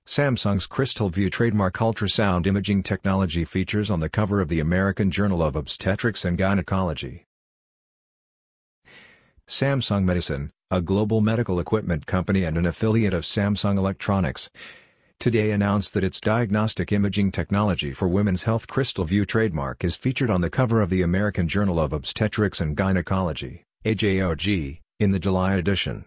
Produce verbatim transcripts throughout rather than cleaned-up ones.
Samsung's Crystal View trademark ultrasound imaging technology features on the cover of the American Journal of Obstetrics and Gynecology. Samsung Medicine, a global medical equipment company and an affiliate of Samsung Electronics, today announced that its diagnostic imaging technology for women's health Crystal View trademark is featured on the cover of the American Journal of Obstetrics and Gynecology, A J O G, in the July edition.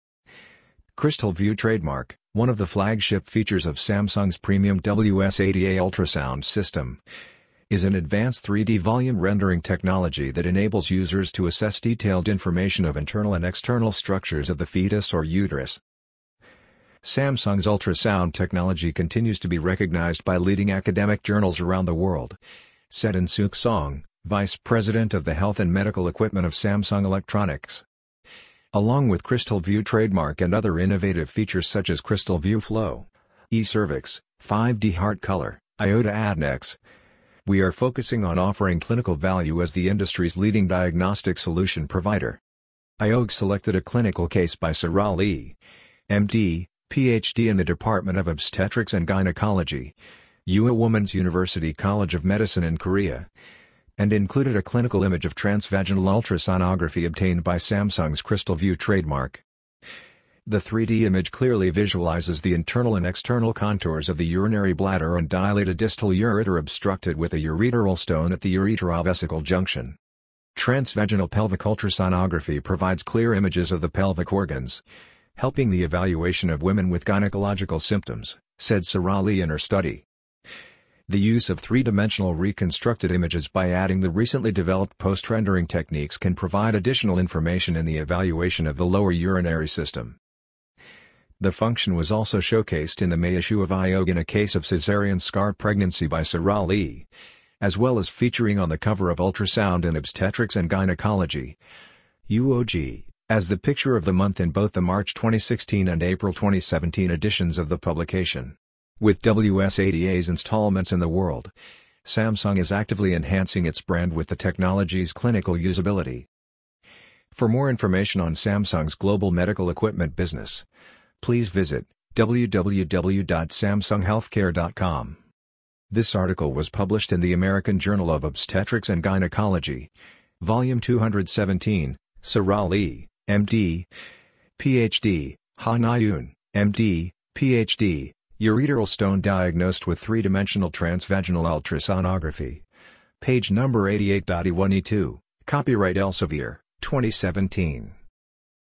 Crystal View trademark, one of the flagship features of Samsung's premium W S eighty A ultrasound system, is an advanced three D volume rendering technology that enables users to assess detailed information of internal and external structures of the fetus or uterus. Samsung's ultrasound technology continues to be recognized by leading academic journals around the world, said In-Suk Song, Vice President of the Health and Medical Equipment of Samsung Electronics. Along with Crystal View trademark and other innovative features such as Crystal View Flow, eCervix, five D Heart Color, IOTA Adnex, we are focusing on offering clinical value as the industry's leading diagnostic solution provider. I O G selected a clinical case by Sarah Lee, M D, P H D in the Department of Obstetrics and Gynecology, Ua Women's University College of Medicine in Korea, and included a clinical image of transvaginal ultrasonography obtained by Samsung's Crystal View trademark. The three D image clearly visualizes the internal and external contours of the urinary bladder and dilated distal ureter obstructed with a ureteral stone at the ureterovesical junction. Transvaginal pelvic ultrasonography provides clear images of the pelvic organs, helping the evaluation of women with gynecological symptoms, said Sarah Lee in her study. The use of three-dimensional reconstructed images by adding the recently developed post-rendering techniques can provide additional information in the evaluation of the lower urinary system. The function was also showcased in the May issue of I O G in a case of cesarean scar pregnancy by Sarah Lee, as well as featuring on the cover of Ultrasound in Obstetrics and Gynecology, U O G, as the picture of the month in both the March twenty sixteen and April twenty seventeen editions of the publication. With W S eighty A's installments in the world, Samsung is actively enhancing its brand with the technology's clinical usability. For more information on Samsung's global medical equipment business, please visit w w w dot samsung healthcare dot com. This article was published in the American Journal of Obstetrics and Gynecology, Volume two hundred seventeen, Sarah Lee, M D, P H D, Ha Na-yoon, M D, P H D, ureteral stone diagnosed with three-dimensional transvaginal ultrasonography. Page number eighty-eight. E one E two, copyright Elsevier, twenty seventeen.